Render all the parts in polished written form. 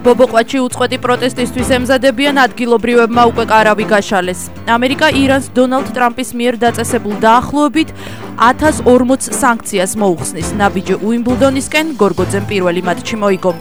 ბობოყვათში უწყვეტი პროტესტისთვის ემზადებიან ადგილობრივებმა უკვე კარავი გაშალეს. ამერიკა ირანს დონალდ ტრამპის მიერ დაწესებულ დაახლოებით 1040 სანქციას მოუხსნის. ნაბიჯი უიმბლდონისკენ გორგოძემ პირველი მატჩი მოიგო.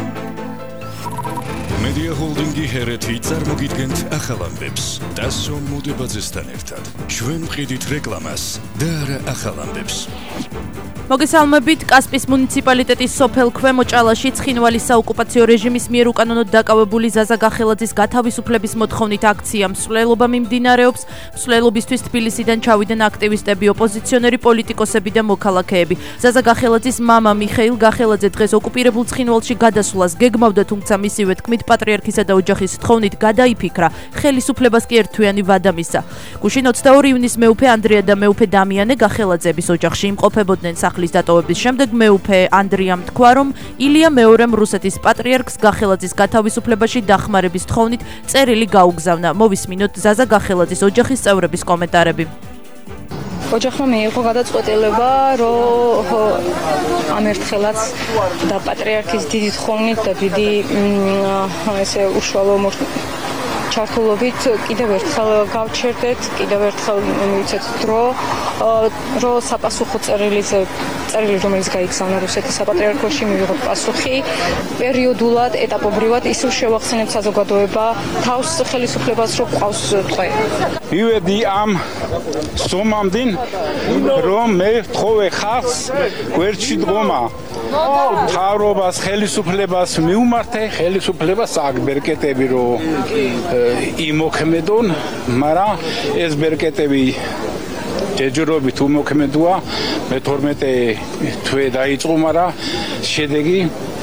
Media Holding-ი ჰერეთი წარმოგიდგენთ ახალ ამბებს. დასო მოდებაძესთან ერთად. ჩვენ ვყიდით რეკლამას და არა ახალ ამბებს. მოგესალმებით, კასპის მუნიციპალიტეტის სოფელ ქვემო ჭალაში ცხინვალის საოკუპაციო რეჟიმის მიერ უკანონოდ დაკავებული ზაზა გახელაძის გათავისუფლების მოთხოვნით აქცია მსვლელობა მიმდინარეობს. მსვლელობისთვის თბილისიდან ჩავიდნენ აქტივისტები, ოპოზიციონერი, პოლიტიკოსები და მოქალაქეები. ზაზა გახელაძის მამა მიხეილ გახელაძე დღეს ოკუპირებულ ცხინვალში გადასვლას გეგმავდა, თუმცა მისივე თქმით პატრიარქისა და ოჯახის თხოვნით გადაიფიქრა, ხელისუფლებას კი ერთთვიანი ვადა მისცა. გუშინ 22 ივნის მეუფე ანდრია და მეუფე დამიანე გახელაძეების ოჯახში იმყოფებოდნენ. სახლის დატოვების შემდეგ მეუფე ანდრიამ თქვა, რომ ილია მეორემ რუსეთის პატრიარქს გახელაძის გათავისუფლებაში დახმარების თხოვნით წერილი გაუგზავნა. მოვისმინოთ ზაზა გახელაძის ოჯახის წევრების კომენტარები. ოჯახმა მიიღო გადაწყვეტილება, რომ ამ ერთხელაც და პატრიარქის დიდი თხოვნით და დიდი ესე უშუალო ჩართულობით კიდევ ერთხელ გავჩერდეთ, კიდევ ერთხელ მივიცეთ დრო, რომ საპასუხო წერილი, რომელიც გაიგზავნა რუსეთის საპატრიარქოში, მივიღოთ პასუხი. პერიოდულად, ეტაპობრივად ისევ შევახსენებთ საზოგადოება თავს ხელისუფლებას, რომ ყავს ტყვე. მივედი ამ სომამდე, რომ მე ვთხოვე ხალხს გვერდში დგომა. მთავრობას, ხელისუფლებას მიუმართე, ხელისუფლებას აქ ბერკეტები რომ იმოქმედონ, მაგრამ ეს ბერკეტები ჯერჯერობით უმოქმედოა. მე-12 თვე დაიწყო, მაგრამ შედეგი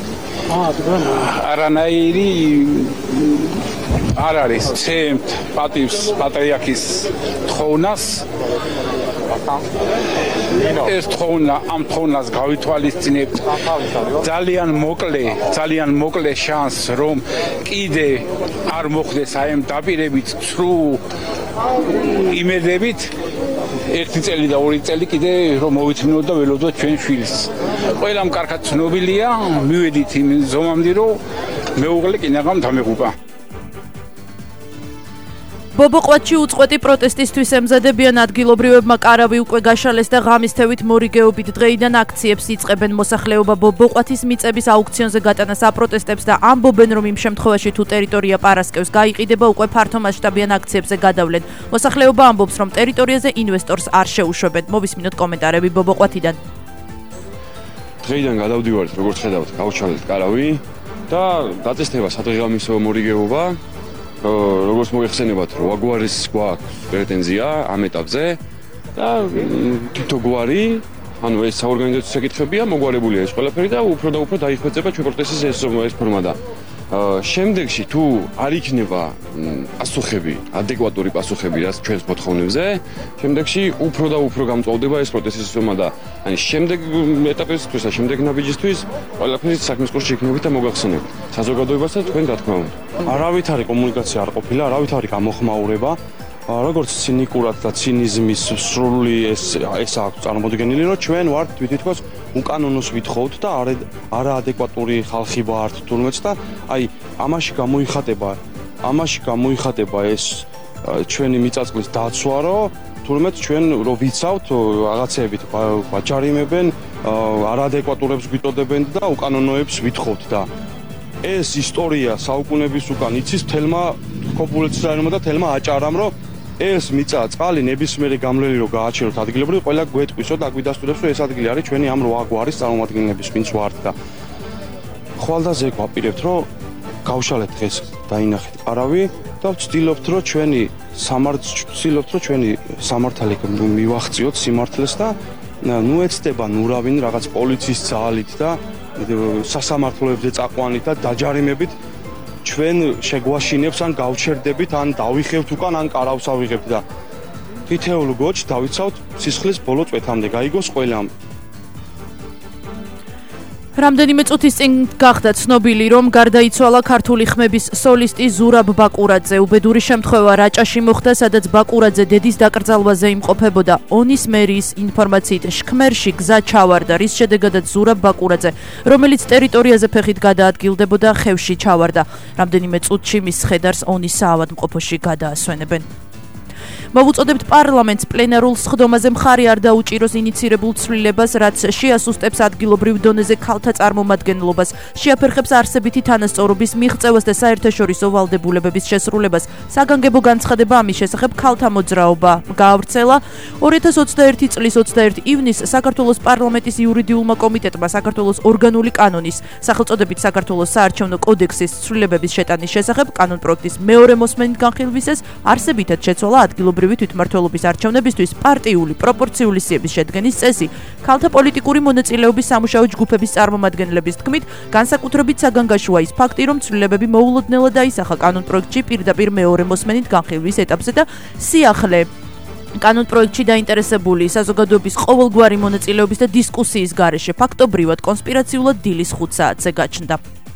არანაირი არ არის. ცემთ პატივს პატრიარქის თხოვნას. ეს ამ თოვნას გავითვალისწინებთ. ძალიან მოკლე შანს, რომ კიდე არ მოხდეს აი ამ დაპირებით ცრუ იმედებით 1 წელი და 2 წელი კიდე რომ მოვითმინოთ და ველოდოთ ჩვენ შვილს. ყველამ კარგად ცნობილია, მივედით იმ ზომამდე, რომ მეუღლე კინაღამ დამეღუპა. ბობოყვათში უწყვეტი პროტესტისთვის ემზადებიან ადგილობრივებმა კარავი უკვე გაშალეს და ღამის თევით მორიგეობით დღეიდან აქციებს იწყებენ. მოსახლეობა ბობოყვათის მიწების აუქციონზე გატანას აპროტესტებს და ამბობენ, რომ იმ შემთხვევაში თუ ტერიტორია პარასკევს გაიყიდება, უკვე ფართომასშტაბიან აქციებზე გადავლენ. მოსახლეობა ამბობს, რომ ტერიტორიაზე ინვესტორს არ შეუშვებენ. მოვისმინოთ კომენტარები ბობოყვათიდან. დღეიდან გადავდივართ, როგორც ხედავთ, გავჩალეთ კარავი და დაწესდება სადღეღამისო მორიგეობა. როგორც მოიხსენებათ, რომ აგვარის გვაქვს პრეტენზია ამ ეტაპზე და თითო გვარი, ანუ ეს საორგანიზაციო საკითხებია, მოგვარებულია ეს ყველაფერი და უფრო და უფრო დაიხვეწება ჩვენ პროტესტის ეს ფორმა და შემდეგში თუ არ იქნება პასუხები, ადეკვატური პასუხები რაც ჩვენს მოთხოვნებზე, შემდეგში უფრო და უფრო გამწვავდება ეს პროტესტის ფორმა და ანუ შემდეგ ეტაპისთვის და შემდეგ ნაბიჯისთვის ყველაფერი საქმის კურსში იქნებით და მოგახსენებთ საზოგადოებასაც თქვენ რა თქმა უნდა. არავითარი კომუნიკაცია არ ყოფილა, არავითარი გამოხმაურება, როგორც ცინიკურად და ცინიზმის სრული ეს აქვს წარმოდგენილი, რომ ჩვენ ვართ თვითონ უკანონოს ვითხოვთ და არაადეკვატური ხალხი ვართ თურმეც და აი ამაში გამოიხატება ეს ჩვენი მიწაწმის დაცვა, რომ თურმეც ჩვენ რო ვიცავთ რაღაცეებით ვაჯარიმებენ, არაადეკვატურებს გვიტოდებენ და უკანონოებს ვითხოვთ და ეს ისტორია საუკუნების უკან იცის თელმა კოპულეციანმა და თელმა აჭარამ, რომ ეს მიწა წყალი ნებისმიერი გამლელი რო გააჩეროთ ადგილობრივ, ყველა გვეტყვისო და გვიდასტურებს, რომ ეს ადგილი არის ჩვენი ამ 8 გვარის წარმომადგენლების, ვინც ვართ და ხვალდაზე გვაპირებთ, რომ გავშალეთ დღეს დაინახეთ კარავი და ვცდილობთ, რომ ჩვენი სამართალი მივახციოთ სიმართლეს და ნუ ეცდება ნურავინ რაღაც პოლიციის ძალით და სასამართლოებზე წაყვანით და დაჯარიმებით ჩვენ შეგვაშინებს ან გავჩერდებით ან დავიხევთ უკან ან კარავს ავიღებთ და თითოეულ გოჩს დავიცავთ სისხლის ბოლო წვეთამდე გაიგოს ყველამ. რამდენიმე წუთის წინ გახდა ცნობილი, რომ გარდაიცვალა ქართული ხმების სოლისტი ზურაბ ბაკურაძე. უბედური შემთხვევა რაჭაში მოხდა, სადაც ბაკურაძე დედის დაკრძალვაზე იმყოფებოდა. ონის მერიის ინფორმაციით შქმერში გზა ჩავარდა, რის შედეგადაც ზურაბ ბაკურაძე, რომელიც ტერიტორიაზე ფეხით გადაადგილდებოდა, ხევში ჩავარდა. რამდენიმე წუთში მის ხედარს ონის საავადმყოფოში გადაასვენებენ. მოვუწოდებთ პარლამენტს პლენარულ სხდომაზე მხარი არ დაუჭიროს ინიცირებულ ცვლილებას, რაც შეასუსტებს ადგილობრივ დონეზე ქალთა წარმომადგენლობას, შეაფერხებს არსებითი თანასწორობის მიღწევას და საერთაშორისო ვალდებულებების შესრულებას. საგანგებო განცხადება ამის შესახებ ქალთა მოძრაობა გაავრცელა 2021 წლის 21 ივნისს საქართველოს პარლამენტის იურიდიულმა კომიტეტმა საქართველოს ორგანული კანონის, სახელწოდებით საქართველოს საარჩევნო კოდექსის ცვლილებების შეტანის შესახებ კანონპროექტის მეორე მოსმენით განხილვისას არსებითად შეცვალა ადგილობრივი თვითმმართველობის არჩევნებისთვის პარტიული პროპორციული სიების შედგენის წესი. ქალთა პოლიტიკური მონაწილეობის სამუშაო ჯგუფების წარმომადგენლების თქმით, განსაკუთრებით საგანგაშოა ის ფაქტი, რომ ცვლილებები მოულოდნელად აისახა კანონპროექტში პირდაპირ მეორე მოსმენით განხილვის ეტაპზე და სიახლე კანონპროექტში დაინტერესებული საზოგადოების ყოველგვარი მონაწილეობის და დისკუსიის გარეშე ფაქტობრივად კონსპირაციულად დილის 5 საათზე გაჩნდა.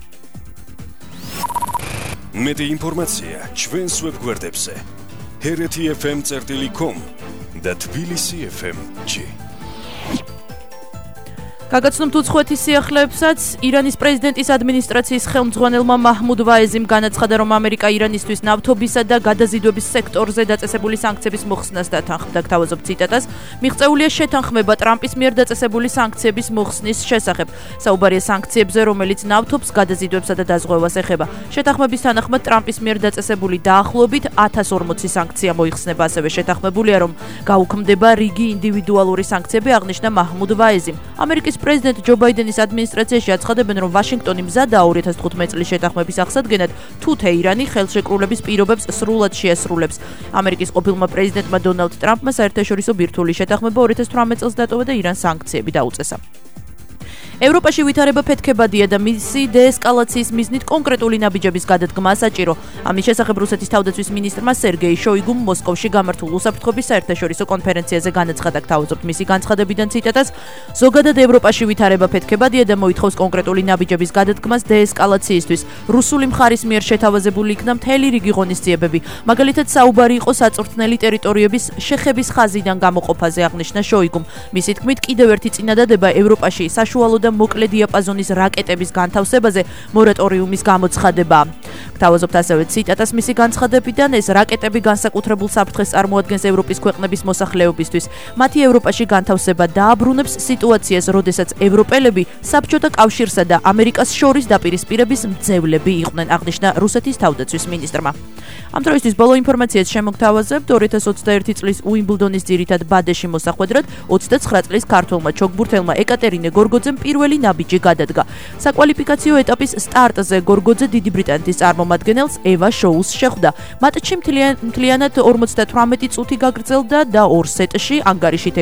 მეტი ინფორმაცია ჩვენს ვებგვერდებზე hereti.fm.com და tbilisi.fm.g. გაგაცნობთ უცხოეთის სიახლეებსაც. ირანის პრეზიდენტის ადმინისტრაციის ხელმძღვანელმა მაჰმუდ ვაეზიმ განაცხადა, რომ ამერიკა ირანისთვის ნავთობისა და გადაზიდვების სექტორზე დაწესებული სანქციების მოხსნას დათანხმდა. გთავაზობ ციტატას. მიღწეულია შეთანხმება ტრამპის მიერ დაწესებული სანქციების მოხსნის შესახებ. საუბარია სანქციებზე, რომელიც ნავთობს, გადაზიდვებსა და დაზღვევას ეხება. შეთანხმების თანახმად ტრამპის მიერ დაწესებული დაახლოებით 1040 სანქცია მოიხსნება. ასევე შეთანხმებულია, რომ გაუქმდება რიგი ინდივიდუალური სანქციები, აღნიშნა მაჰმუდ ვაეზიმ. ამერიკის პრეზიდენტ ჯო ბაიდენის ადმინისტრაციაში აცხადებენ, რომ ვაშინგტონი მზადაა 2015 წლის შეთანხმების აღსადგენად, თუ თეირანი ხელშეკრულების პირობებს სრულად შეასრულებს. ამერიკის ყოფილმა პრეზიდენტმა დონალდ ტრამპმა საერთაშორისო ბირთვული შეთანხმება 2018 წელს დატოვა და ირანს სანქციები დაუწესა. ევროპაში ვითარება ფეთქებადია და მისი დეესკალაციის მიზნით კონკრეტული ნაბიჯების გადადგმა საჭირო. ამის შესახებ რუსეთის თავდაცვის მინისტრმა სერგეი შოიგუმ მოსკოვში გამართულ უსაფრთხოების საერთაშორისო კონფერენციაზე განაცხადა. გთავაზობთ მისი განცხადებიდან ციტატას. ზოგადად ევროპაში ვითარება ფეთქებადია და მოითხოვს კონკრეტული ნაბიჯების გადადგმას დეესკალაციისთვის. რუსული მხარის მიერ შეთავაზებული იქნა მთელი რიგი ღონისძიებები. მაგალითად საუბარი იყო საწვრთნელი ტერიტორიების შეხების ხაზიდან გამოყოფაზე, აღნიშნა შოიგუმ. მისი თქმით, კიდევ ერთი წინადადება ევროპაში საშუალო და მოკლე დიაპაზონის რაკეტების განთავსებაზე მორატორიუმის გამოცხადებაა. გთავაზობთ ასევე ციტატას მისი განცხადებიდან, ეს რაკეტები განსაკუთრებულ საფრთხეს წარმოადგენს ევროპის ქვეყნების მოსახლეობისთვის. მათი ევროპაში განთავსება დააბრუნებს სიტუაციას, როდესაც ევროპელები საბჭოთა კავშირსა და ამერიკას შორის დაპირისპირების მძევლები იყვნენ, აღნიშნა რუსეთის თავდაცვის მინისტრმა. ამ დროისთვის ბოლო ინფორმაციას შემოგთავაზებთ 2021 წლის უიმბლდონის ძირითად ბადეში მოსახვედრად 29 წლის ქართველმა ჩოგბურთელმა ეკატერინე გორგოძემ პირველი ნაბიჯი გადადგა. საკვალიფიკაციო ეტაპის სტარტზე გორგოძე დიდი ბრიტანეთის წარმომადგენელს ევა შოუს შეხვდა. მატჩი მთლიანად 58 წუთი გაგრძელდა და ორ სეტში ანგარიშით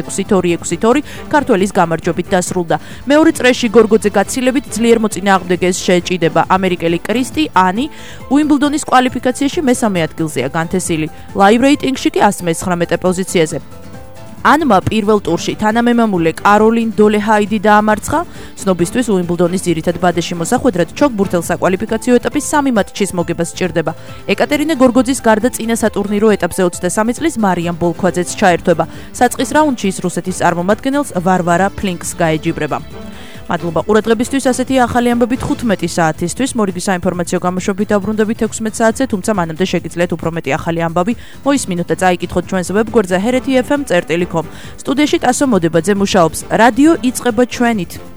6-2 ქართველის გამარჯვებით დასრულდა. მეორე წრეში გორგოძე გაცილებით ძლიერ მოწინააღმდეგეს შეეჭიდება. ამერიკელი კრისტი ანი უიმბლდონის კვალიფიკაციაში მესამე ადგილზეა განთესილი. ლაივ რეიტინგში კი 119 პოზიციაზე. ანმა პირველ ტურში თანამემამულე კაროლინ დოლეჰაიდი დაამარცხა. ცნობისთვის უიმბლდონის ძირითად ბადეში მოსახვედრად ჩოგბურთელს საკვალიფიკაციო ეტაპის 3 მატჩის მოგება სჭირდება. ეკატერინე გორგოძის გარდა წინა სატურნირო ეტაპზე 23 წლის მარიამ ბოლქვაძეც ჩაერთვება. საწყის რაუნდში ის რუსეთის წარმომადგენელს ვარვარა ფლინკს გაეჯიბრება. მადლობა ყურადღებისთვის. ასეთია ახალი ამბები 15 საათისთვის. მორიგი საინფორმაციო გამოშვებით დაბრუნდებით 16 საათზე, თუმცა მანამდე შეგიძლიათ უფრო მეტი ახალი ამბავი მოისმინოთ და წაიკითხოთ ჩვენს ვებგვერდზე hereti.fm.com. სტუდიაში ტასო მოდებაძე მუშაობს. რადიო იწყება ჩვენით.